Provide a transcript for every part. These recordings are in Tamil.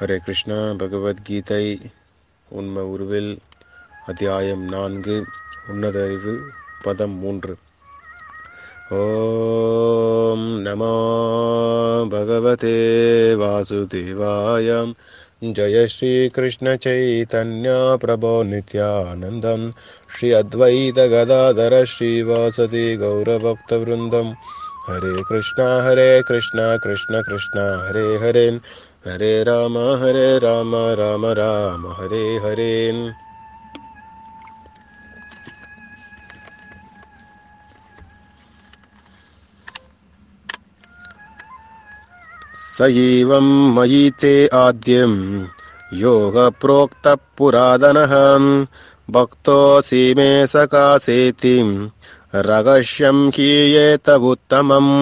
ஹரே கிருஷ்ணா. பகவத்கீதை உண்ம உருவில் அத்தியாயம் 4 உன்னத அறிவு பதம் 3. ஓம் நமோ பகவதே வாசுதேவாய. ஜய ஸ்ரீ கிருஷ்ண சைதன்ய பிரபோ நித்யானந்தம் ஸ்ரீ அத்வைத கதாதர ஸ்ரீவாசதி கௌரபக்த விருந்தம். ஹரே கிருஷ்ணா கிருஷ்ணா கிருஷ்ணா ஹரே ஹரே ஹரே ராம ராம ராம ஹரே ஹரே. சைவம் மயிதே ஆத்யம் யோக ப்ரோக்த புராதனஹ பக்தோசி மே சகாசேதி ரகஸ்யம் ஹீயேத உத்தமம்.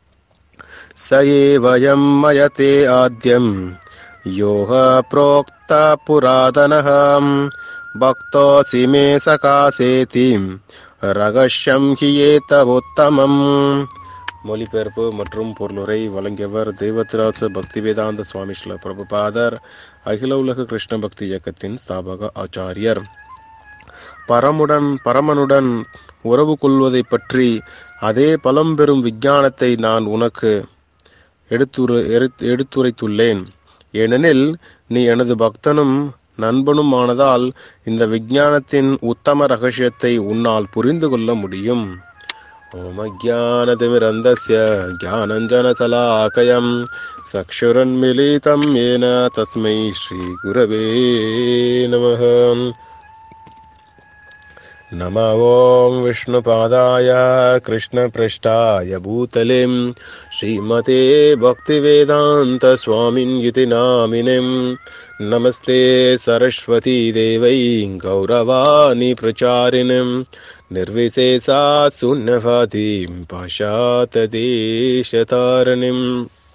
சைவயம் மயதே ஆத்யம் யோக ப்ரோக்த புராதனஹ பக்தோசி மே சகாசேதி ரகஸ்யம் ஹீயேத உத்தமம். மொழிபெயர்ப்பு மற்றும் பொருளுரை வழங்கியவர் தெய்வத்திராச பக்திவேதாந்த சுவாமி ஸ்ரீல பிரபுபாதர், அகில உலக கிருஷ்ண பக்தி இயக்கத்தின் ஸ்தாபக ஆச்சாரியர். பரமனுடன் உறவு கொள்வதை பற்றி அதே பலம்பெறும் விஞ்ஞானத்தை நான் உனக்கு எடுத்துரைத்துள்ளேன். ஏனெனில் நீ எனது பக்தனும் நண்பனும் ஆனதால் இந்த விஞ்ஞானத்தின் உத்தம ரகசியத்தை உன்னால் புரிந்து கொள்ள முடியும். ஓம் அஜ்ஞானதிமிரந்தஸ்ய ஞானஞ்சனசலாகயம் சக்ஷுரன்மிலிதம் ஏன தஸ்மை ஸ்ரீ குரவே நமः. நம ஓம் விஷ்ணுபாதாய கிருஷ்ணப்ருஷ்டாய பூதலே ஸ்ரீமதே பக்திவேதாந்த சுவாமின் யுதி நாமினே. நமஸ்தே சரஸ்வதி தேவை கௌரவாணி பிரச்சாரிணம் நிர்விசேஷா சூன்யவாதீம் பாஷாததேசதாரிணீம்.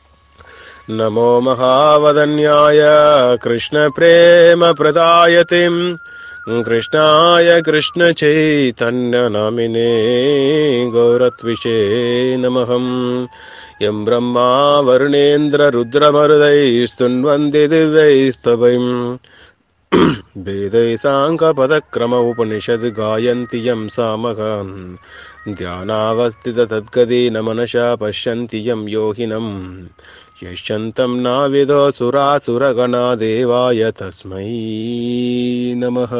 நமோ மகாவதன்யாய கிருஷ்ண பிரேம பிரதாயதேம் கிருஷ்ணாய கிருஷ்ண சைதன்ய நாமினே கௌரத்விஷே நமஹம். யம் பிரம்மா வருணேந்திர ருத்ரமருதை ஸ்துன்வந்தி திவ்யைஸ்தவைம் வேதை சாங்க பதக்ரம உபனிஷத் காயந்தி யம் சாமகான் தியானாவஸ்தித தத்கதீன மனசா பஷ்யந்தி யம் யோகினம் யஷ்யந்தம் நாவிதோ சுராசுரகணா தேவாய தஸ்மை நமஹ.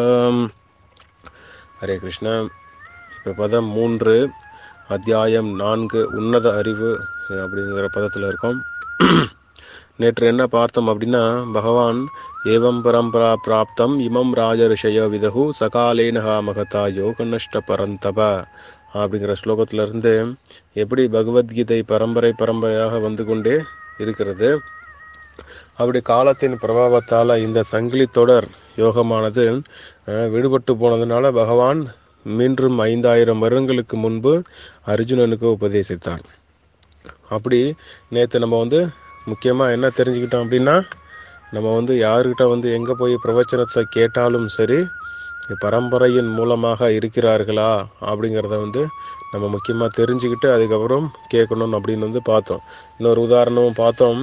ஹரே கிருஷ்ணா. இப்போ பதம் 3 அத்தியாயம் 4 உன்னத அறிவு அப்படிங்கிற பதத்தில் இருக்கோம். நேற்று என்ன பார்த்தோம் அப்படின்னா, பகவான் ஏவம் பரம்பரா பிராப்தம் இமம் ராஜரிஷய விதகு சகாலேனஹா மகதா யோக நஷ்ட பரந்தப அப்படிங்கிற ஸ்லோகத்திலிருந்து எப்படி பகவத்கீதை பரம்பரையாக வந்து கொண்டே இருக்கிறது. அப்படி காலத்தின் பிரபாவத்தால் இந்த சங்கிலி தொடர் யோகமானது விடுபட்டு போனதுனால பகவான் மீண்டும் 5000 வருடங்களுக்கு முன்பு அர்ஜுனனுக்கு உபதேசித்தார். அப்படி நேற்று நம்ம முக்கியமாக என்ன தெரிஞ்சுக்கிட்டோம் அப்படின்னா, நம்ம யாருக்கிட்ட எங்கே போய் பிரவச்சனத்தை கேட்டாலும் சரி, பரம்பரையின் மூலமாக இருக்கிறார்களா அப்படிங்கிறத நம்ம முக்கியமாக தெரிஞ்சுக்கிட்டு அதுக்கப்புறம் கேட்கணும் அப்படின்னு பார்த்தோம். இன்னொரு உதாரணமும் பார்த்தோம்.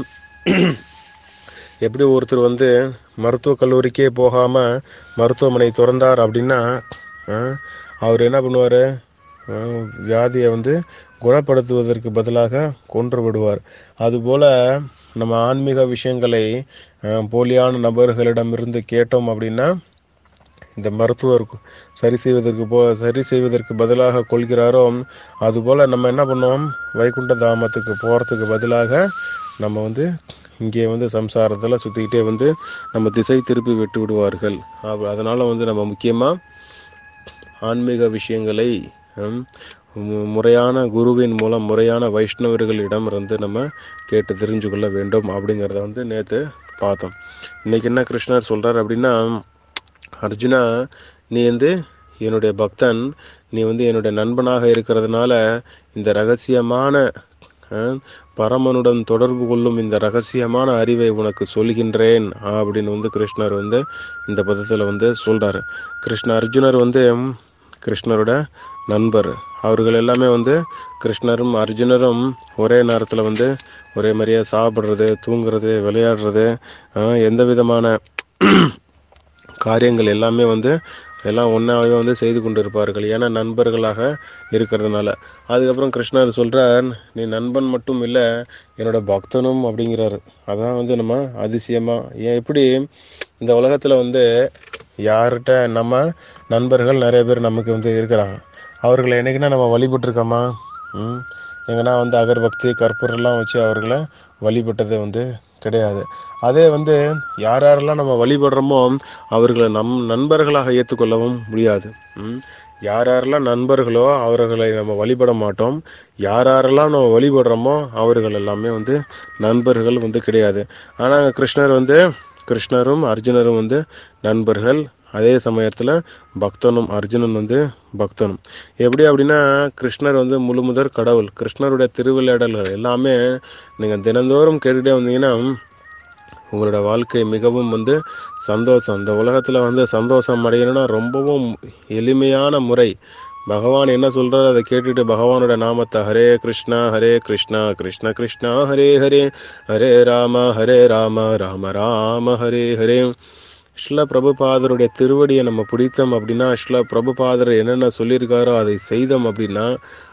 எப்படி ஒருத்தர் மருத்துவக் கல்லூரிக்கே போகாமல் மருத்துவமனை திறந்தார் அப்படின்னா அவர் என்ன பண்ணுவார், வியாதியை குணப்படுத்துவதற்கு பதிலாக கொன்று விடுவார். அதுபோல் நம்ம ஆன்மீக விஷயங்களை போலியான நபர்களிடமிருந்து கேட்டோம் அப்படின்னா இந்த மருத்துவர் சரி செய்வதற்கு பதிலாக கொள்கிறாரோ, அதுபோல் நம்ம என்ன பண்ணுவோம், வைகுண்ட தாமத்துக்கு போகிறதுக்கு பதிலாக நம்ம இங்கே சம்சாரத்தில் சுற்றிக்கிட்டே நம்ம திசை திருப்பி விட்டு விடுவார்கள். அதனால் நம்ம முக்கியமாக ஆன்மீக விஷயங்களை முறையான குருவின் மூலம் முறையான வைஷ்ணவர்களிடம் நம்ம கேட்டு தெரிஞ்சு கொள்ள வேண்டும் அப்படிங்கிறத நேற்று பார்த்தோம். இன்னைக்கு என்ன கிருஷ்ணர் சொல்கிறார் அப்படின்னா, அர்ஜுனா, நீ என்னுடைய பக்தன், நீ என்னுடைய நண்பனாக இருக்கிறதுனால இந்த ரகசியமான பரமனுடன் தொடர்பு கொள்ளும் இந்த ரகசியமான அறிவை உனக்கு சொல்கின்றேன் அப்படின்னு கிருஷ்ணர் இந்த பதத்தில் சொல்கிறார். அர்ஜுனர் கிருஷ்ணரோட நண்பர். அவர்கள் எல்லாமே வந்து கிருஷ்ணரும் அர்ஜுனரும் ஒரே நேரத்தில் வந்து ஒரே மாதிரியா சாப்பிட்றது, தூங்குறது, விளையாடுறது, எந்த விதமான காரியங்கள் எல்லாமே வந்து எல்லாம் ஒன்றாவே வந்து செய்து கொண்டு இருப்பார்கள். ஏன்னா நண்பர்களாக இருக்கிறதுனால. அதுக்கப்புறம் கிருஷ்ணர் சொல்கிறார், நீ நண்பன் மட்டும் இல்லை, என்னோட பக்தனும் அப்படிங்கிறாரு. அதான் வந்து நம்ம அதிசயமாக ஏன் எப்படி இந்த உலகத்தில் வந்து யார்கிட்ட நம்ம நண்பர்கள் நிறைய பேர் நமக்கு வந்து இருக்கிறாங்க. அவர்களை என்னைக்குன்னா நம்ம வழிபட்டுருக்கோமா? எங்கன்னா வந்து அகர்பக்தி கற்பூரெல்லாம் வச்சு அவர்களை வழிபட்டது வந்து கிடையாது. அதே வந்து யாரெல்லாம் நம்ம வழிபடுறோமோ அவர்களை நண்பர்களாக ஏற்றுக்கொள்ளவும் முடியாது. யாரெல்லாம் நண்பர்களோ அவர்களை நம்ம வழிபட மாட்டோம். யாரெல்லாம் நம்ம வழிபடுறோமோ அவர்கள் எல்லாமே வந்து நண்பர்கள் வந்து கிடையாது. ஆனால் கிருஷ்ணரும் அர்ஜுனரும் வந்து நண்பர்கள். அதே சமயத்தில் பக்தனும் அர்ஜுனன் வந்து பக்தனும். எப்படி அப்படின்னா கிருஷ்ணர் வந்து முழுமுதற் கடவுள். கிருஷ்ணருடைய திருவிளையாடல்கள் எல்லாமே நீங்கள் தினந்தோறும் கேட்டுகிட்டே வந்தீங்கன்னா உங்களோட வாழ்க்கை மிகவும் வந்து சந்தோஷம். இந்த உலகத்தில் வந்து சந்தோஷம் அடையணும்னா ரொம்பவும் எளிமையான முறை. பகவான் என்ன சொல்கிறார் அதை கேட்டுட்டு பகவானோட நாமத்தை ஹரே கிருஷ்ணா கிருஷ்ண கிருஷ்ணா ஹரே ஹரே, ஹரே ராம ராம ராம ஹரே ஹரே. ஸ்ரீல பிரபுபாதருடைய திருவடியை நம்ம பிடித்தோம் அப்படின்னா, ஸ்ரீல பிரபுபாதர் என்னென்ன சொல்லியிருக்காரோ அதை செய்தோம் அப்படின்னா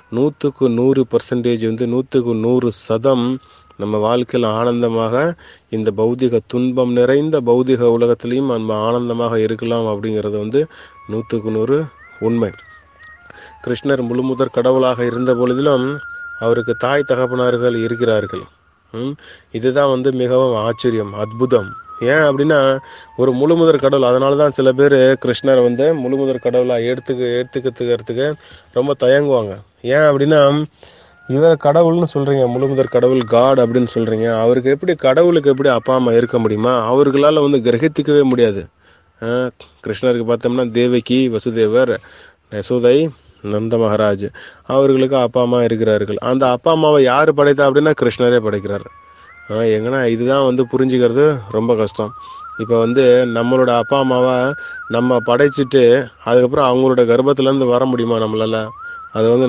100% வந்து 100% நம்ம வாழ்க்கையில் ஆனந்தமாக இந்த பௌதிக துன்பம் நிறைந்த பௌதிக உலகத்திலையும் நம்ம ஆனந்தமாக இருக்கலாம் அப்படிங்கிறது வந்து 100% உண்மை. கிருஷ்ணர் முழுமுதற் கடவுளாக இருந்த பொழுதிலும் அவருக்கு தாய் தகப்பனார்கள் இருக்கிறார்கள். இதுதான் வந்து மிகவும் ஆச்சரியம், அற்புதம். ஏன் அப்படின்னா ஒரு முழுமுதற் கடவுள். அதனால தான் சில பேர் கிருஷ்ணரை வந்து முழுமுதற் கடவுளாக எடுத்துக்கிறதுக்கு ரொம்ப தயங்குவாங்க. ஏன் அப்படின்னா இவர் கடவுள்னு சொல்கிறீங்க, முழுமுதற் கடவுள் காட் அப்படின்னு சொல்கிறீங்க, அவருக்கு எப்படி கடவுளுக்கு எப்படி அப்பா அம்மா இருக்க முடியுமா? அவர்களால் வந்து கிரகித்துக்கவே முடியாது. கிருஷ்ணருக்கு பார்த்தோம்னா தேவகி, வசுதேவர், யசோதை, நந்த மகாராஜ் அவர்களுக்கு அப்பா அம்மா இருக்கிறார்கள். அந்த அப்பா அம்மாவை யார் படைத்தா அப்படின்னா கிருஷ்ணரே படைக்கிறார். எங்கன்னா இதுதான் வந்து புரிஞ்சுக்கிறது ரொம்ப கஷ்டம். இப்போ வந்து நம்மளோட அப்பா அம்மாவை நம்ம படைச்சிட்டு அதுக்கப்புறம் அவங்களோட கர்ப்பத்துலேருந்து வர முடியுமா நம்மளால்? அது வந்து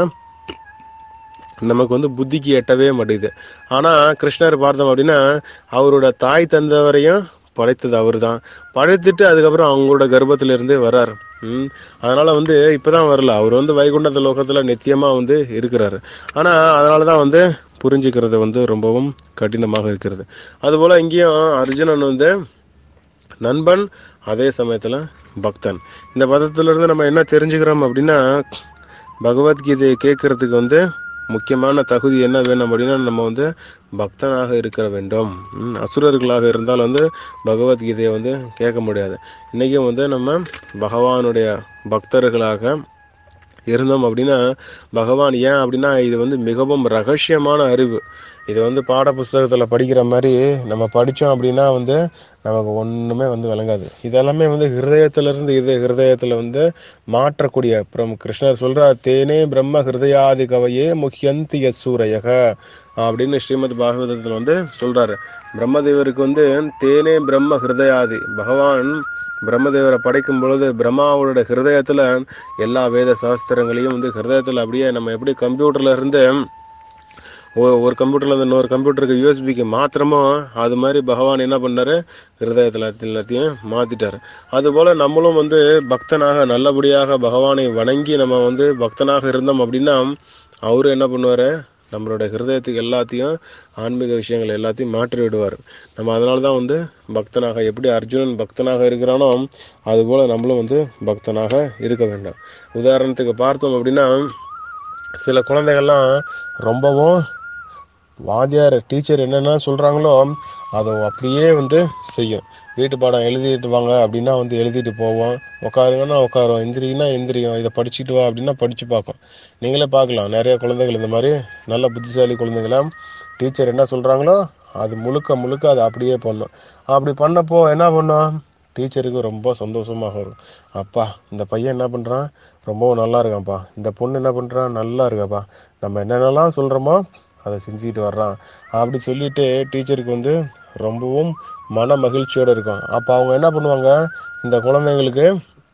நமக்கு வந்து புத்திக்கு எட்டவே மாட்டேங்குது. ஆனால் கிருஷ்ணர் பார்த்தோம் அப்படின்னா அவரோட தாய் தந்தவரையும் படைத்தது அவர் தான். படைத்துட்டு அதுக்கப்புறம் அவங்களோட கர்ப்பத்திலிருந்தே வர்றார். அதனால வந்து இப்போதான் வரல, அவர் வந்து வைகுண்ட லோகத்தில் நித்தியமாக வந்து இருக்கிறாரு. ஆனால் அதனால தான் வந்து புரிஞ்சுக்கிறது வந்து ரொம்பவும் கடினமாக இருக்கிறது. அதுபோல் இங்கேயும் அர்ஜுனன் வந்து நண்பன், அதே சமயத்தில் பக்தன். இந்த பதத்திலிருந்து நம்ம என்ன தெரிஞ்சுக்கிறோம் அப்படின்னா பகவத்கீதையை கேட்கறதுக்கு வந்து முக்கியமான தகுதி என்ன வேணும் அப்படின்னா நம்ம வந்து பக்தனாக இருக்க வேண்டும். அசுரர்களாக இருந்தால் வந்து பகவத்கீதையை வந்து கேட்க முடியாது. இன்றைக்கும் வந்து நம்ம பகவானுடைய பக்தர்களாக இருந்தோம் அப்படின்னா பகவான் ஏன் அப்படின்னா இது வந்து மிகவும் ரகசியமான அறிவு. இது வந்து பாட புஸ்தகத்தில் படிக்கிற மாதிரி நம்ம படித்தோம் அப்படின்னா வந்து நமக்கு ஒன்றுமே வந்து விளங்காது. இதெல்லாமே வந்து ஹிருதயத்தில் வந்து மாற்றக்கூடிய. அப்புறம் கிருஷ்ணர் சொல்கிறார், தேனே பிரம்ம ஹிருதயாதி கவையே முக்கியந்தி யசூரையக அப்படின்னு ஸ்ரீமத் பாகவதத்தில் வந்து சொல்கிறாரு. பிரம்மதேவருக்கு வந்து தேனே பிரம்ம ஹிருதயாதி, பகவான் பிரம்மதேவரை படைக்கும் பொழுது பிரம்மாவோட ஹிருதயத்தில் எல்லா வேத சாஸ்திரங்களையும் வந்து ஹிருதயத்தில் அப்படியே நம்ம எப்படி கம்ப்யூட்டர்ல இருந்து ஒரு கம்ப்யூட்டர்ல இருந்து இன்னொரு கம்ப்யூட்டருக்கு யூஎஸ்பிக்கு மாத்திரமோ அது மாதிரி பகவான் என்ன பண்ணாரு, ஹிருதயத்தில் எல்லாத்தையும் மாத்திட்டாரு. அதுபோல நம்மளும் வந்து பக்தனாக நல்லபடியாக பகவானை வணங்கி நம்ம வந்து பக்தனாக இருந்தோம் அப்படின்னா அவரு என்ன பண்ணுவாரு, நம்மளோட ஹிருதயத்துக்கு எல்லாத்தையும் ஆன்மீக விஷயங்கள் எல்லாத்தையும் மாற்றி விடுவார். நம்ம அதனால தான் வந்து பக்தனாக, எப்படி அர்ஜுனன் பக்தனாக இருக்கிறானோ அதுபோல் நம்மளும் வந்து பக்தனாக இருக்க வேண்டும். உதாரணத்துக்கு பார்த்தோம் அப்படின்னா சில குழந்தைகள்லாம் ரொம்பவும் வாத்தியார் டீச்சர் என்னென்ன சொல்கிறாங்களோ அதை அப்படியே வந்து செய்யும். வீட்டு பாடம் எழுதிட்டு வாங்க அப்படின்னா வந்து எழுதிட்டு போவோம், உட்காருங்கன்னா உட்காரும், எந்திரிங்கன்னா எந்திரியும், இதை படிச்சுட்டு வா அப்படின்னா படித்து பார்க்கும். நீங்களே பார்க்கலாம், நிறைய குழந்தைகள் இந்த மாதிரி நல்ல புத்திசாலி குழந்தைங்களாம் டீச்சர் என்ன சொல்கிறாங்களோ அது முழுக்க அதை அப்படியே பண்ணும். அப்படி பண்ணப்போ என்ன பண்ணும், டீச்சருக்கு ரொம்ப சந்தோஷமாக வரும். அப்பா இந்த பையன் என்ன பண்ணுறான், ரொம்பவும் நல்லா இருக்கான்ப்பா, இந்த பொண்ணு என்ன பண்ணுறான் நல்லா இருக்காப்பா, நம்ம என்னென்னலாம் சொல்கிறோமோ அதை செஞ்சுக்கிட்டு வர்றான் அப்படி சொல்லிட்டு டீச்சருக்கு வந்து ரொம்பவும் மன மகிழ்ச்சியோடு இருக்கும். அப்போ அவங்க என்ன பண்ணுவாங்க, இந்த குழந்தைங்களுக்கு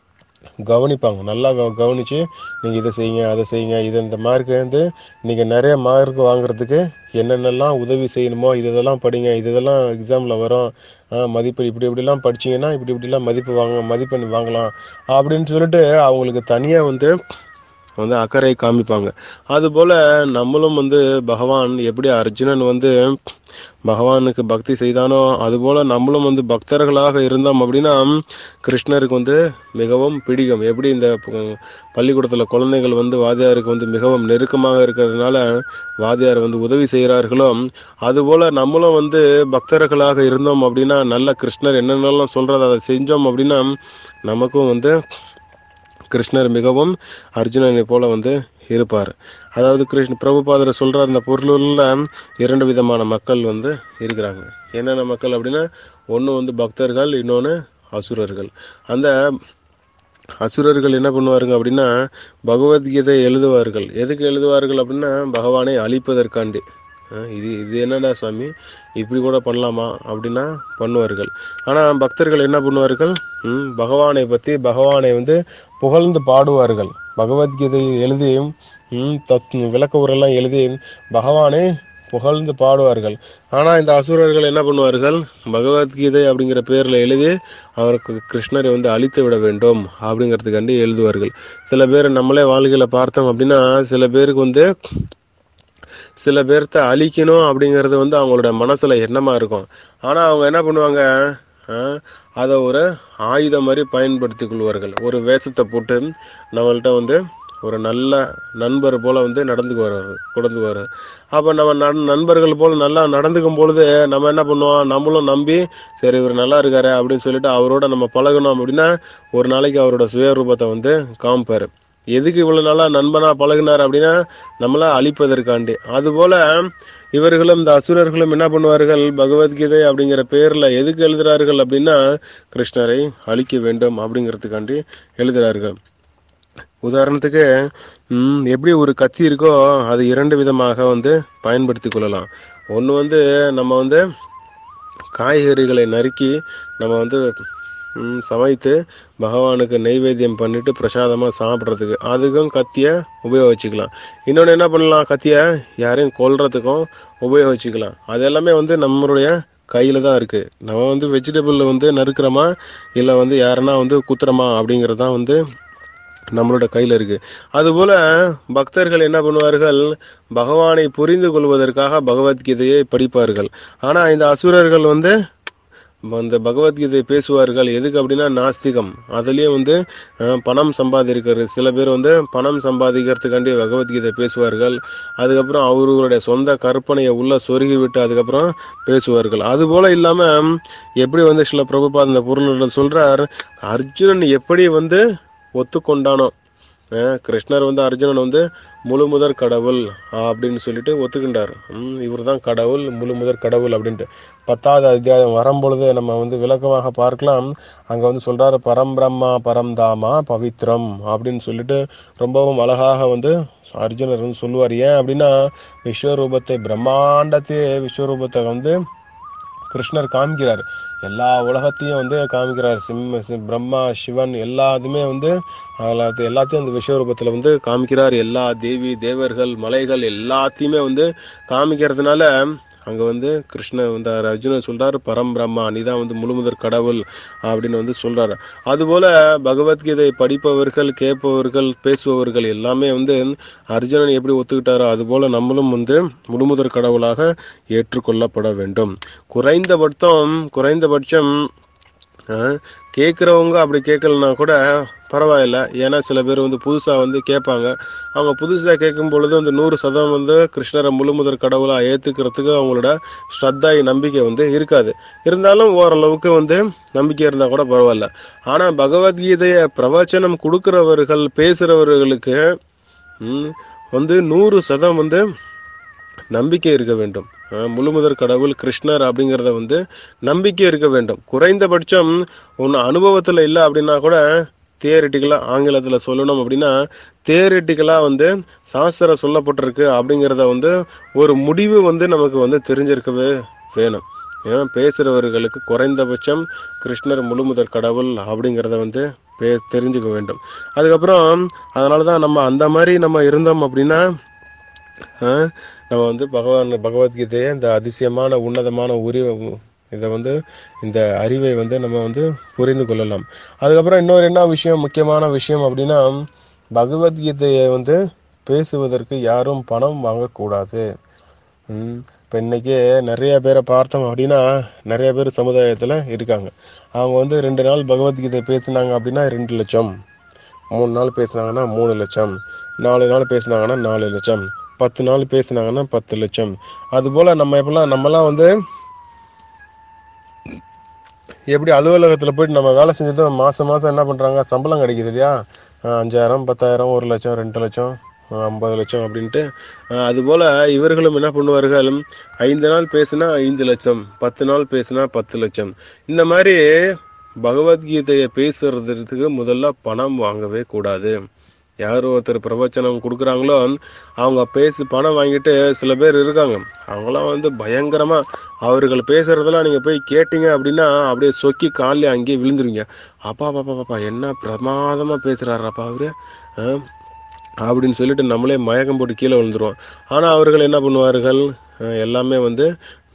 கவனிப்பாங்க. நல்லா கவனித்து நீங்கள் இதை செய்யுங்க அதை செய்யுங்க, இது இந்த மார்க்கு வந்து நீங்கள் நிறைய மார்க் வாங்குறதுக்கு என்னென்னலாம் உதவி செய்யணுமோ இதெல்லாம் படிங்க, இதெல்லாம் எக்ஸாமில் வரும், மதிப்பு இப்படி இப்படிலாம் படிச்சிங்கன்னா இப்படி இப்படிலாம் மதிப்பெண் வாங்கலாம் அப்படின்னு சொல்லிட்டு அவங்களுக்கு தனியாக வந்து அக்கறை காமிப்பாங்க. அதுபோல் நம்மளும் வந்து பகவான் எப்படி அர்ஜுனன் வந்து பகவானுக்கு பக்தி செய்தானோ அதுபோல் நம்மளும் வந்து பக்தர்களாக இருந்தோம் அப்படின்னா கிருஷ்ணருக்கு வந்து மிகவும் பிடிக்கும். எப்படி இந்த பள்ளிக்கூடத்தில் குழந்தைகள் வந்து வாத்தியாருக்கு வந்து மிகவும் நெருக்கமாக இருக்கிறதுனால வாத்தியார் வந்து உதவி செய்கிறார்களோ அதுபோல் நம்மளும் வந்து பக்தர்களாக இருந்தோம் அப்படின்னா நல்ல கிருஷ்ணர் என்னென்னலாம் சொல்கிறத அதை செஞ்சோம் அப்படின்னா நமக்கும் வந்து கிருஷ்ணர் மிகவும் அர்ஜுனனை போல வந்து இருப்பார். அதாவது பிரபுபாதர் சொல்கிறார், இந்த பொருளில் 2 விதமான மக்கள் வந்து இருக்கிறாங்க. என்னென்ன மக்கள் அப்படின்னா, ஒன்று வந்து பக்தர்கள், இன்னொன்று அசுரர்கள். அந்த அசுரர்கள் என்ன பண்ணுவாருங்க அப்படின்னா பகவத்கீதை எழுதுவார்கள். எதுக்கு எழுதுவார்கள் அப்படின்னா பகவானை அழிப்பதற்காண்டி. இது இது என்னடா சாமி இப்படி கூட பண்ணலாமா அப்படின்னா பண்ணுவார்கள். ஆனால் பக்தர்கள் என்ன பண்ணுவார்கள், பகவானை பற்றி பகவானை வந்து புகழ்ந்து பாடுவார்கள். பகவத்கீதை எழுதி விளக்க உரெல்லாம் எழுதி பகவானை புகழ்ந்து பாடுவார்கள். ஆனால் இந்த அசுரர்கள் என்ன பண்ணுவார்கள், பகவத்கீதை அப்படிங்கிற பேரில் எழுதி அவருக்கு கிருஷ்ணரை வந்து அழித்து விட வேண்டும் அப்படிங்கிறதுக்காண்டி எழுதுவார்கள். சில பேர் நம்மளே வாழ்க்கையில் பார்த்தோம் அப்படின்னா சில பேருக்கு வந்து சில பேர்த்த அழிக்கணும் அப்படிங்கிறது வந்து அவங்களோட மனசுல எண்ணமா இருக்கும். ஆனா அவங்க என்ன பண்ணுவாங்க, அதை ஒரு ஆயுதம் மாதிரி பயன்படுத்தி கொள்வார்கள். ஒரு வேஷத்தை போட்டு நம்மள்கிட்ட வந்து ஒரு நல்ல நண்பர் போல வந்து நடந்துக்குவார். அப்போ நம்ம நண்பர்கள் போல நல்லா நடந்துக்கும் பொழுது நம்ம என்ன பண்ணுவோம், நம்மளும் நம்பி சரி இவர் நல்லா இருக்காரு அப்படின்னு சொல்லிட்டு அவரோட நம்ம பழகணும் அப்படின்னா ஒரு நாளைக்கு அவரோட சுயரூபத்தை வந்து காமிப்பாரு. எதுக்கு இவ்வளவு நாளா நண்பனா பழகினார் அப்படின்னா நம்மளை அழிப்பதற்காண்டி. அதுபோல இவர்களும் இந்த அசுரர்களும் என்ன பண்ணுவார்கள், பகவத்கீதை அப்படிங்கிற பேர்ல எதுக்கு எழுதுறார்கள் அப்படின்னா கிருஷ்ணரை அழிக்க வேண்டும் அப்படிங்கிறதுக்காண்டி எழுதுறார்கள். உதாரணத்துக்கு எப்படி ஒரு கத்தி இருக்கோ அது 2 விதமாக வந்து பயன்படுத்தி கொள்ளலாம். ஒன்று வந்து நம்ம வந்து காய்கறிகளை நறுக்கி நம்ம வந்து சமைத்து பகவானுக்கு நெய்வேத்தியம் பண்ணிட்டு பிரசாதமாக சாப்பிட்றதுக்கு அதுக்கும் கத்தியை உபயோகிச்சுக்கலாம். இன்னொன்று என்ன பண்ணலாம், கத்தியை யாரையும் கொல்றதுக்கும் உபயோகிச்சுக்கலாம். அது எல்லாமே வந்து நம்மளுடைய கையில் தான் இருக்குது. நம்ம வந்து வெஜிடபிள் வந்து நறுக்கிறோமா இல்லை வந்து யாருன்னா வந்து குத்துறோமா அப்படிங்கிறது தான் வந்து நம்மளோட கையில் இருக்குது. அதுபோல் பக்தர்கள் என்ன பண்ணுவார்கள், பகவானை புரிந்து கொள்வதற்காக பகவத்கீதையை படிப்பார்கள். ஆனால் இந்த அசுரர்கள் வந்து அந்த பகவத்கீதை பேசுவார்கள். எதுக்கு அப்படின்னா நாஸ்திகம். அதுலேயே வந்து பணம் சம்பாதிக்கிறது. சில பேர் வந்து பணம் சம்பாதிக்கிறதுக்காண்டி பகவத்கீதை பேசுவார்கள். அதுக்கப்புறம் அவர்களுடைய சொந்த கற்பனையை உள்ள சொருகி விட்டு அதுக்கப்புறம் பேசுவார்கள். அதுபோல இல்லாமல் எப்படி வந்து சில பிரபுபாத் இந்த பொருள் சொல்றார், அர்ஜுனன் எப்படி வந்து ஒத்துக்கொண்டானோ, கிருஷ்ணர் வந்து அர்ஜுனன் வந்து முழு முதற் கடவுள் அப்படின்னு சொல்லிட்டு ஒத்துக்கின்றார். இவர் தான் கடவுள், முழு முதற் கடவுள் அப்படின்ட்டு 10வது அத்தியாயம் வரும்பொழுது நம்ம வந்து விளக்கமாக பார்க்கலாம். அங்க வந்து சொல்றாரு பரம்பிரம்மா பரம்தாமா பவித்ரம் அப்படின்னு சொல்லிட்டு ரொம்பவும் அழகாக வந்து அர்ஜுனர் வந்து சொல்லுவார். ஏன் அப்படின்னா விஸ்வரூபத்தை பிரம்மாண்டத்தையே விஸ்வரூபத்தை வந்து கிருஷ்ணர் காமிக்கிறார். எல்லா உலகத்தையும் வந்து காமிக்கிறார். பிரம்மா சிவன் எல்லாத்தையுமே வந்து எல்லாத்தையும் அந்த விஸ்வரூபத்தில் வந்து காமிக்கிறார். எல்லா தேவி தேவர்கள் மலைகள் எல்லாத்தையுமே வந்து காமிக்கிறதுனால அங்கே வந்து கிருஷ்ணர் வந்து அர்ஜுனன் சொல்றாரு பரம்பிரம்மா நீதான் வந்து முழுமுதற் கடவுள் அப்படின்னு வந்து சொல்றாரு. அதுபோல பகவத்கீதை படிப்பவர்கள் கேட்பவர்கள் பேசுபவர்கள் எல்லாமே வந்து அர்ஜுனன் எப்படி ஒத்துக்கிட்டாரோ அதுபோல நம்மளும் வந்து முழுமுதற் கடவுளாக ஏற்றுக்கொள்ளப்பட வேண்டும். குறைந்தபட்சம் கேட்குறவங்க அப்படி கேட்கலன்னா கூட பரவாயில்ல. ஏன்னா சில பேர் வந்து புதுசாக வந்து கேட்பாங்க. அவங்க புதுசாக கேட்கும் பொழுது வந்து 100% வந்து கிருஷ்ணரை முழுமுதற் கடவுளாக ஏற்றுக்கிறதுக்கு அவங்களோட ஸ்ரத்தாய் நம்பிக்கை வந்து இருக்காது. இருந்தாலும் ஓரளவுக்கு வந்து நம்பிக்கை இருந்தால் கூட பரவாயில்ல. ஆனால் பகவத்கீதையை பிரவச்சனம் கொடுக்குறவர்கள் பேசுகிறவர்களுக்கு வந்து 100% வந்து நம்பிக்கை இருக்க வேண்டும். முழுமுதற் கடவுள் கிருஷ்ணர் அப்படிங்கிறத வந்து நம்பிக்கை இருக்க வேண்டும். குறைந்தபட்சம் ஒன்று அனுபவத்தில் இல்லை அப்படின்னா கூட தியரிட்டிக்கலாக ஆங்கிலத்தில் சொல்லணும் அப்படின்னா தியரிட்டிக்கலாக வந்து சாஸ்திரம் சொல்லப்பட்டிருக்கு அப்படிங்கிறத வந்து ஒரு முடிவு வந்து நமக்கு வந்து தெரிஞ்சிருக்கவே வேணும். ஏன்னா பேசுகிறவர்களுக்கு குறைந்தபட்சம் கிருஷ்ணர் முழுமுதற் கடவுள் அப்படிங்கிறத வந்து தெரிஞ்சுக்க வேண்டும். அதுக்கப்புறம் அதனால தான் நம்ம அந்த மாதிரி நம்ம இருந்தோம் அப்படின்னா நம்ம வந்து பகவத்கீதையை இந்த அதிசயமான உன்னதமான இதை வந்து இந்த அறிவை வந்து நம்ம வந்து புரிந்து கொள்ளலாம். அதுக்கப்புறம் இன்னொரு என்ன விஷயம், முக்கியமான விஷயம் அப்படின்னா, பகவத்கீதையை வந்து பேசுவதற்கு யாரும் பணம் வாங்கக்கூடாது. இப்போ இன்னைக்கு நிறைய பேரை பார்த்தோம் அப்படின்னா, நிறைய பேர் சமுதாயத்தில் இருக்காங்க. அவங்க வந்து 2 நாள் பகவத்கீதை பேசினாங்க அப்படின்னா 2 லட்சம், 3 நாள் பேசினாங்கன்னா 3 லட்சம், 4 நாள் பேசினாங்கன்னா 4 லட்சம், 10 நாள் பேசினாங்கன்னா 10 லட்சம். அதுபோல் நம்மலாம் வந்து எப்படி அலுவலகத்தில் போயிட்டு நம்ம வேலை செஞ்சது மாதம் என்ன பண்ணுறாங்க, சம்பளம் கிடைக்குது இல்லையா, 5000, 10,000, 1 லட்சம், 2 லட்சம், 50 லட்சம் அப்படின்ட்டு. அதுபோல் இவர்களும் என்ன பண்ணுவார்கள், 5 நாள் பேசுனா 5 லட்சம், 10 நாள் பேசுனா 10 லட்சம். இந்த மாதிரி பகவத்கீதையை பேசுறதுக்கு முதல்ல பணம் வாங்கவே கூடாது. யார் ஒருத்தர் பிரவச்சனம் கொடுக்குறாங்களோ அவங்க பணம் வாங்கிட்டு சில பேர் இருக்காங்க, அவங்களாம் வந்து பயங்கரமா அவர்கள் பேசுறதெல்லாம் நீங்க போய் கேட்டீங்க அப்படின்னா அப்படியே சொக்கி காலில் அங்கேயே விழுந்துருவீங்க. அப்பா பாப்பா பாப்பா என்ன பிரமாதமா பேசுறாருப்பா அவரு அப்படின்னு சொல்லிட்டு நம்மளே மயக்கம் போட்டு கீழே விழுந்துருவோம். ஆனா அவர்கள் என்ன பண்ணுவார்கள், எல்லாமே வந்து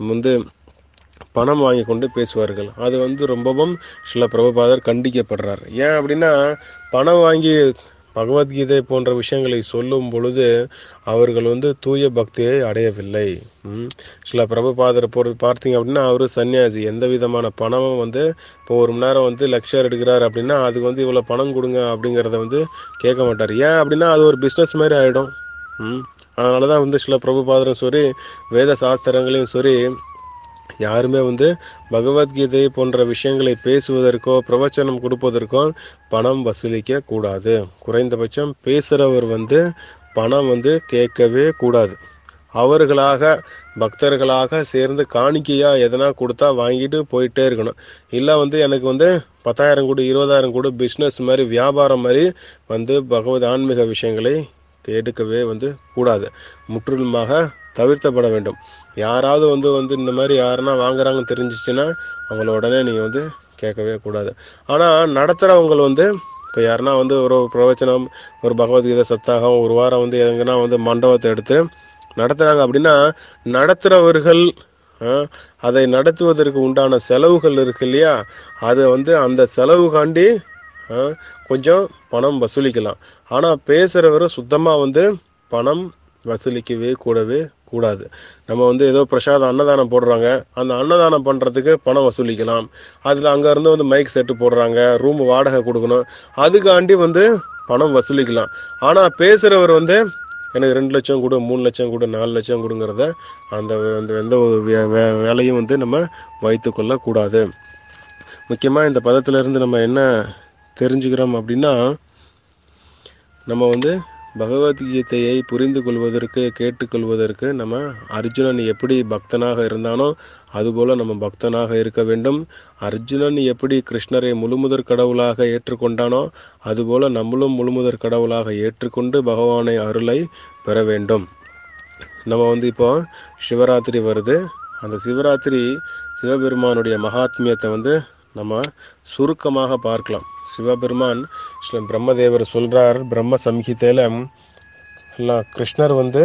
பணம் வாங்கி கொண்டு பேசுவார்கள். அது வந்து ரொம்பவும் சில பிரபுபாதர் கண்டிக்கப்படுறார். ஏன் அப்படின்னா, பணம் வாங்கி பகவத்கீதை போன்ற விஷயங்களை சொல்லும் பொழுது அவர்கள் வந்து தூய பக்தியை அடையவில்லை. சில பிரபுபாதர் பார்த்தீங்க அப்படின்னா, அவரு சன்னியாசி, எந்த விதமான பணமும் வந்து இப்போ 1 மணி நேரம் வந்து லெக்சர் எடுக்கிறார் அப்படின்னா அதுக்கு வந்து இவ்வளோ பணம் கொடுங்க அப்படிங்கிறத வந்து கேட்க மாட்டார். ஏன் அப்படின்னா அது ஒரு பிஸ்னஸ் மாதிரி ஆகிடும். அதனால தான் வந்து சில பிரபுபாதரும் சரி, வேத சாஸ்திரங்களையும் சரி, யாருமே வந்து பகவத்கீதை போன்ற விஷயங்களை பேசுவதற்கோ பிரவச்சனம் கொடுப்பதற்கோ பணம் வசூலிக்க கூடாது. குறைந்தபட்சம் பேசுறவர் வந்து பணம் வந்து கேட்கவே கூடாது. அவர்களாக பக்தர்களாக சேர்ந்து காணிக்கையா எதனா கொடுத்தா வாங்கிட்டு போயிட்டே இருக்கணும். இல்லை வந்து எனக்கு வந்து 10,000 கொடு, 20,000 கொடு, பிஸ்னஸ் மாதிரி வியாபாரம் மாதிரி வந்து பகவத் ஆன்மீக விஷயங்களை எடுக்கவே வந்து கூடாது. முற்றிலுமாக தவிர்த்தப்பட வேண்டும். யாராவது வந்து இந்த மாதிரி யாருன்னா வாங்குறாங்கன்னு தெரிஞ்சிச்சுன்னா அவங்கள உடனே நீங்கள் வந்து கேட்கவே கூடாது. ஆனால் நடத்துகிறவங்க வந்து இப்போ யாருன்னா வந்து ஒரு பிரவச்சனம், ஒரு பகவத்கீதை சப்தாகம், ஒரு வாரம் வந்து எங்கன்னா வந்து மண்டபத்தை எடுத்து நடத்துகிறாங்க அப்படின்னா, நடத்துகிறவர்கள் அதை நடத்துவதற்கு உண்டான செலவுகள் இருக்கு இல்லையா, அதை வந்து அந்த செலவுகாண்டி கொஞ்சம் பணம் வசூலிக்கலாம். ஆனால் பேசுகிறவர் சுத்தமாக வந்து பணம் வசூலிக்கவே கூடாது. நம்ம வந்து ஏதோ பிரசாதம் அன்னதானம் போடுறாங்க, அந்த அன்னதானம் பண்ணுறதுக்கு பணம் வசூலிக்கலாம். அதில் அங்கேருந்து வந்து மைக் செட்டு போடுறாங்க, ரூம் வாடகை கொடுக்கணும், அதுக்காண்டி வந்து பணம் வசூலிக்கலாம். ஆனால் பேசுகிறவர் வந்து எனக்கு 2 லட்சம் கொடு, 3 லட்சம் கொடு, 4 லட்சம் கொடுங்கிறத அந்த எந்த ஒரு வேலையும் வந்து நம்ம வைத்து கொள்ளக்கூடாது. முக்கியமாக இந்த பதத்திலிருந்து நம்ம என்ன தெரிஞ்சுக்கிறோம் அப்படின்னா, நம்ம வந்து பகவத்கீதையை புரிந்து கொள்வதற்கு, கேட்டுக்கொள்வதற்கு நம்ம அர்ஜுனன் எப்படி பக்தனாக இருந்தானோ அதுபோல நம்ம பக்தனாக இருக்க வேண்டும். அர்ஜுனன் எப்படி கிருஷ்ணரை முழுமுதற் கடவுளாக ஏற்றுக்கொண்டானோ அதுபோல நம்மளும் முழுமுதற் கடவுளாக ஏற்றுக்கொண்டு பகவானை அருளை பெற வேண்டும். நம்ம வந்து இப்போ சிவராத்திரி வருது. அந்த சிவபெருமானுடைய மகாத்மியத்தை வந்து நம்ம சுருக்கமாக பார்க்கலாம். சிவபெருமான் பிரம்மதேவர் சொல்றார் பிரம்ம சம்ஹிதையில, கிருஷ்ணர் வந்து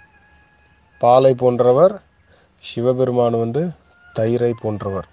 பாலை போன்றவர், சிவபெருமான் வந்து தயிரை போன்றவர்.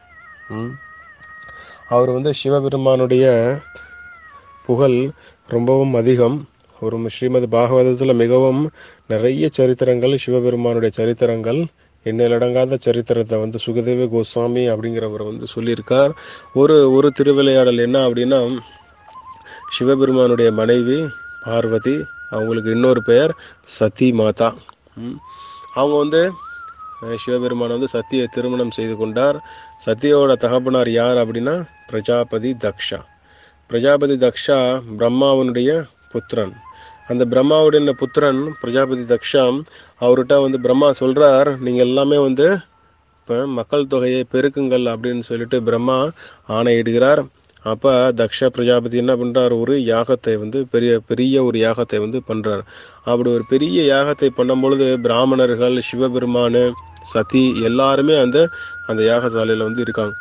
அவர் வந்து சிவபெருமானுடைய புகழ் ரொம்பவும் அதிகம். ஒரு ஸ்ரீமத் பாகவதத்தில் மிகவும் நிறைய சரித்திரங்கள், சிவபெருமானுடைய சரித்திரங்கள், எண்ணிலடங்காத சரித்திரத்தை வந்து சுகதேவ கோஸ்வாமி அப்படிங்கிறவர் வந்து சொல்லியிருக்கார். ஒரு திருவிளையாடல் என்ன அப்படின்னா, சிவபெருமானுடைய மனைவி பார்வதி, அவங்களுக்கு இன்னொரு பெயர் சதி மாதா. அவங்க வந்து சிவபெருமான் வந்து சத்தியை திருமணம் செய்து கொண்டார். சத்தியோட தகப்பனார் யார் அப்படின்னா பிரஜாபதி தக்ஷா. பிரஜாபதி தக்ஷா பிரம்மாவனுடைய புத்திரன். அந்த பிரம்மாவுடைய புத்திரன் பிரஜாபதி தக்ஷா, அவர்கிட்ட வந்து பிரம்மா சொல்றார், நீங்க எல்லாமே வந்து இப்போ மக்கள் தொகையை பெருக்குங்கள் அப்படின்னு சொல்லிட்டு பிரம்மா ஆணையிடுகிறார். அப்போ தக்ஷ பிரஜாபதி என்ன பண்ணுறார், ஒரு யாகத்தை வந்து பெரிய ஒரு யாகத்தை வந்து பண்ணுறார். அப்படி ஒரு பெரிய யாகத்தை பண்ணும் பொழுது பிராமணர்கள், சிவபெருமானு, சதி எல்லாருமே அந்த யாகசாலையில வந்து இருக்காங்க.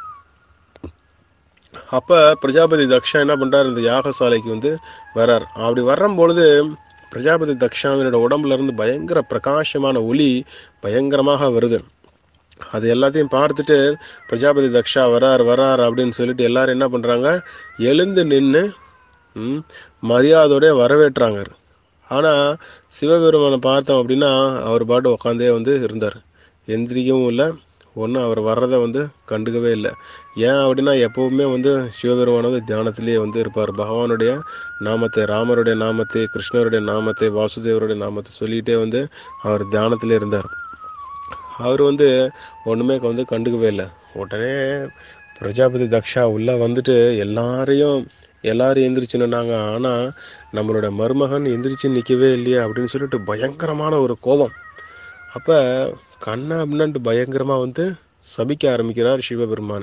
அப்ப பிரஜாபதி தக்ஷா என்ன பண்றாரு, இந்த யாகசாலைக்கு வந்து வர்றார். அப்படி வர்றம்பொழுது பிரஜாபதி தக்ஷாவினோட உடம்புல இருந்து பயங்கர பிரகாசமான ஒளி பயங்கரமாக வருது. அது எல்லாத்தையும் பார்த்துட்டு பிரஜாபதி தக்ஷா வரார் அப்படின்னு சொல்லிட்டு எல்லாரும் என்ன பண்றாங்க, எழுந்து நின்று மரியாதையோட வரவேற்றாங்க. ஆனா சிவபெருமானை பார்த்தோம் அப்படின்னா அவர் பாட்டு உட்காந்தே வந்து இருந்தார், எந்திரிக்கவும் இல்லை, ஒன்றும் அவர் வர்றதை வந்து கண்டுக்கவே இல்லை. ஏன் அப்படின்னா எப்பவுமே வந்து சிவபெருமான் வந்து தியானத்திலேயே வந்து இருப்பார். பகவானுடைய நாமத்தை, ராமருடைய நாமத்தை, கிருஷ்ணருடைய நாமத்தை, வாசுதேவருடைய நாமத்தை சொல்லிகிட்டே வந்து அவர் தியானத்திலே இருந்தார். அவர் வந்து ஒன்றுமே வந்து கண்டுக்கவே இல்லை. உடனே பிரஜாபதி தக்ஷா உள்ள வந்துட்டு எல்லாரும் எந்திரிச்சுன்னாங்க. ஆனால் நம்மளோட மருமகன் எந்திரிச்சு நிற்கவே இல்லையா அப்படின்னு சொல்லிட்டு பயங்கரமான ஒரு கோபம். அப்போ கண்ணா அப்படின்ட்டு பயங்கரமாக வந்து சபிக்க ஆரம்பிக்கிறார் சிவபெருமான்.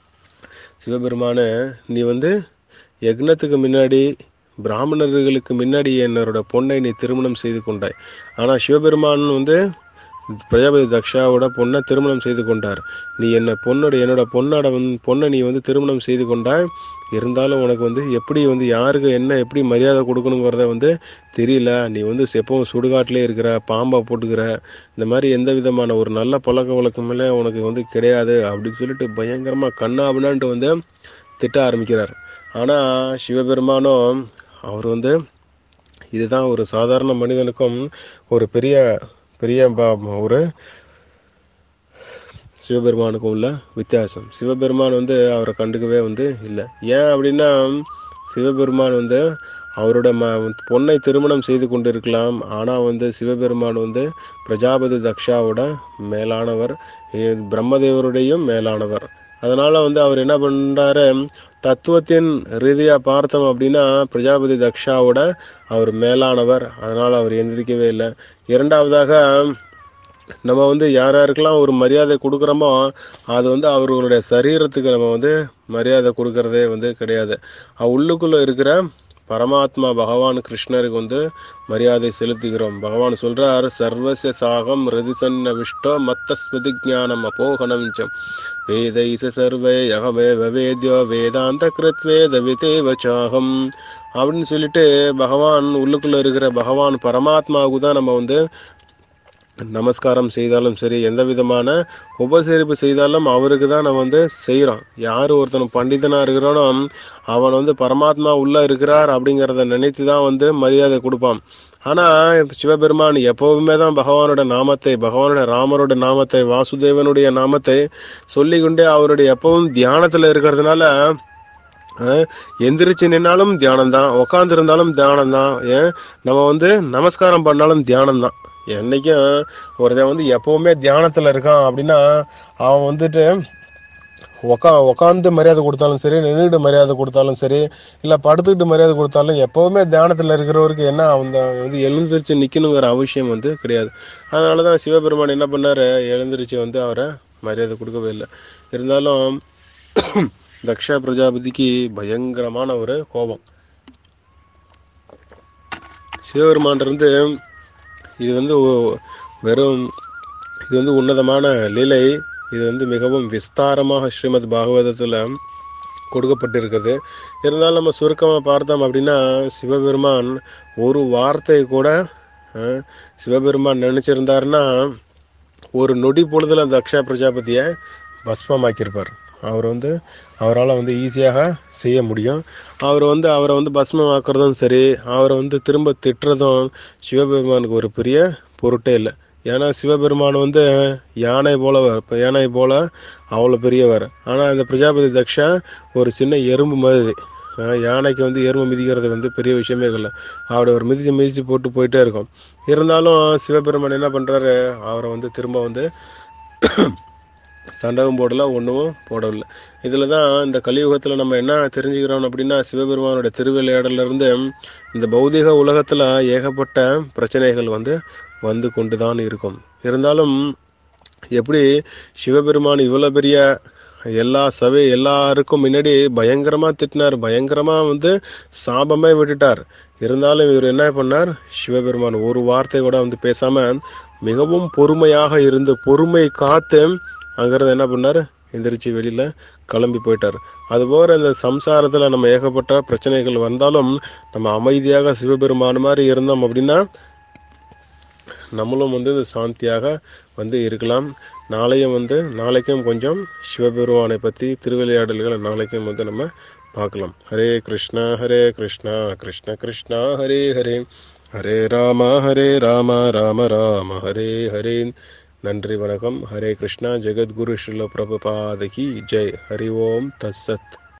நீ வந்து யக்னத்துக்கு முன்னாடி பிராமணர்களுக்கு முன்னாடி என்னோட பொண்ணை நீ திருமணம் செய்து கொண்டாய். ஆனால் சிவபெருமான் வந்து பிரஜாபதி தக்ஷாவோட பொண்ணை திருமணம் செய்து கொண்டார். நீ என்னோட பொண்ணை நீ வந்து திருமணம் செய்து கொண்டாய். இருந்தாலும் உனக்கு வந்து எப்படி வந்து யாருக்கு என்ன எப்படி மரியாதை கொடுக்கணுங்கிறத வந்து தெரியல. நீ வந்து எப்பவும் சுடுகாட்டிலே இருக்கிற, பாம்பை போட்டுக்கிற, இந்த மாதிரி எந்த விதமான ஒரு நல்ல பழக்க வழக்கமே உனக்கு வந்து கிடையாது அப்படின்னு சொல்லிட்டு பயங்கரமா கண்ணா அப்படின்ட்டு வந்து திட்ட ஆரம்பிக்கிறார். ஆனா சிவபெருமானும் அவர் வந்து இதுதான் ஒரு சாதாரண மனிதனுக்கும் ஒரு பெரிய ஒரு சிவபெருமானுக்கும் உள்ள வித்தியாசம். சிவபெருமான் வந்து அவரை கண்டுக்கவே வந்து இல்லை. ஏன் அப்படின்னா சிவபெருமான் வந்து அவரோட பொண்ணை திருமணம் செய்து கொண்டிருக்கலாம். ஆனால் வந்து சிவபெருமான் வந்து பிரஜாபதி தக்ஷாவோட மேலானவர், பிரம்மதேவருடையும் மேலானவர். அதனால வந்து அவர் என்ன பண்றாரு, தத்துவத்தின் ரீதியா பார்த்தோம் அப்படின்னா பிரஜாபதி தக்ஷாவோட அவர் மேலானவர். அதனால அவர் எந்திரிக்கவே இல்லை. இரண்டாவதாக நம்ம வந்து யாருக்கெல்லாம் ஒரு மரியாதை கொடுக்குறோமோ அது வந்து அவர்களுடைய சரீரத்துக்கு நம்ம வந்து மரியாதை கொடுக்கறதே வந்து கிடையாது. உள்ளுக்குள்ள இருக்கிற பரமாத்மா பகவான் கிருஷ்ணருக்கு வந்து மரியாதை செலுத்துகிறோம். பகவான் சொல்றார், சர்வசிய சாகம் ரதிசன்ன விஷ்டோ மத்த ஸ்மிருதி ஜானம் அபோகனம் வேதைச சர்வே யகமே வேத்யோ வேதாந்த கிருத்வேத விதேவச்சாகம் அப்படின்னு சொல்லிட்டு பகவான் உள்ளுக்குள்ள இருக்கிற பகவான் பரமாத்மாவுக்கு தான் நம்ம வந்து நமஸ்காரம் செய்தாலும் சரி, எந்த விதமான உபசரிப்பு செய்தாலும் அவருக்கு தான் நம்ம வந்து செய்கிறோம். யார் ஒருத்தன் பண்டிதனா இருக்கிறானோ அவன் வந்து பரமாத்மா உள்ள இருக்கிறார் அப்படிங்கிறத நினைத்து தான் வந்து மரியாதை கொடுப்பான். ஆனா சிவபெருமான் எப்பவுமே தான் பகவானோட ராமரோட நாமத்தை, வாசுதேவனுடைய நாமத்தை சொல்லிக்கொண்டே அவருடைய எப்பவும் தியானத்துல இருக்கிறதுனால எந்திரிச்சு நின்னாலும் தியானம்தான், உக்காந்து இருந்தாலும் தியானம்தான், நம்ம வந்து நமஸ்காரம் பண்ணாலும் தியானம்தான். என்னைக்கும் ஒருத்தன் வந்து எப்பவுமே தியானத்துல இருக்கான் அப்படின்னா அவன் வந்துட்டு உக்காந்து மரியாதை கொடுத்தாலும் சரி, நின்றுட்டு மரியாதை கொடுத்தாலும் சரி, இல்லை படுத்துக்கிட்டு மரியாதை கொடுத்தாலும் எப்பவுமே தியானத்தில் இருக்கிறவருக்கு என்ன அந்த வந்து எழுந்திரிச்சு நிற்கணுங்கிற அவசியம் வந்து கிடையாது. அதனால தான் சிவபெருமான் என்ன பண்ணார், எழுந்திரிச்சு வந்து அவரை மரியாதை கொடுக்கவே இல்லை. இருந்தாலும் தக்ஷா பிரஜாபதிக்கு பயங்கரமான ஒரு கோபம். சிவபெருமான் இருந்து இது வந்து உன்னதமான லீலை. இது வந்து மிகவும் விஸ்தாரமாக ஸ்ரீமத் பாகவதத்தில் கொடுக்கப்பட்டிருக்குது. இருந்தாலும் நம்ம சுருக்கமாக பார்த்தோம் அப்படின்னா சிவபெருமான் ஒரு வார்த்தை கூட சிவபெருமான் நினைச்சிருந்தாருன்னா ஒரு நொடி பொழுதுல அந்த தக்ஷா பிரஜாபதியை பஸ்மமாக்கியிருப்பார். அவரால் வந்து ஈஸியாக செய்ய முடியும். அவரை வந்து பஸ்மமாக்குறதும் சரி, அவரை வந்து திரும்ப திட்டுறதும் சிவபெருமானுக்கு ஒரு பெரிய பொருட்டே இல்லை. ஏன்னா சிவபெருமான் வந்து யானை போல அவ்வளோ பெரியவர். ஆனால் இந்த பிரஜாபதி தக்ஷா ஒரு சின்ன எறும்பு மாதிரி. யானைக்கு வந்து எறும்பு மிதிக்கிறது வந்து பெரிய விஷயமே இல்லை. அவரை ஒரு மிதிச்சு போட்டு போயிட்டே இருக்கும். இருந்தாலும் சிவபெருமான் என்ன பண்ணுறாரு, அவரை வந்து திரும்ப வந்து சண்டகம் போடல, ஒன்றும் போடவில்லை. இதில் தான் இந்த கலியுகத்தில் நம்ம என்ன தெரிஞ்சுக்கிறோம் அப்படின்னா சிவபெருமானோட திருவிளையாடலிருந்து இந்த பௌதிக உலகத்தில் ஏகப்பட்ட பிரச்சனைகள் வந்து கொண்டு தான் இருக்கும். இருந்தாலும் எப்படி சிவபெருமான் இவ்வளோ பெரிய எல்லாருக்கும் முன்னாடி பயங்கரமாக திட்டினார், பயங்கரமாக வந்து சாபமே விட்டுட்டார். இருந்தாலும் இவர் என்ன பண்ணார், சிவபெருமான் ஒரு வார்த்தை கூட வந்து பேசாமல் மிகவும் பொறுமையாக இருந்து பொறுமை காத்து அங்கிருந்து என்ன பண்ணார், எந்திரிச்சு வெளியில கிளம்பி போயிட்டார். அதுபோல இந்த சம்சாரத்தில் நம்ம ஏகப்பட்ட பிரச்சனைகள் வந்தாலும் நம்ம அமைதியாக சிவபெருமான் மாதிரி இருந்தோம் அப்படின்னா நம்மளும் இந்த சாந்தியாக இருக்கலாம். நாளைக்கும் கொஞ்சம் சிவபெருமானை பற்றி திருவிளையாடல்களை நாளைக்கும் நம்ம பார்க்கலாம். ஹரே கிருஷ்ணா கிருஷ்ண கிருஷ்ணா ஹரே ஹரே, ஹரே ராம ராம ராம ஹரே ஹரே. நன்றி, வணக்கம். ஹரே கிருஷ்ணா. ஜெகத்குரு ஸ்ரீல பிரபுபாத கி ஜெய். ஹரி ஓம் தத்சத்.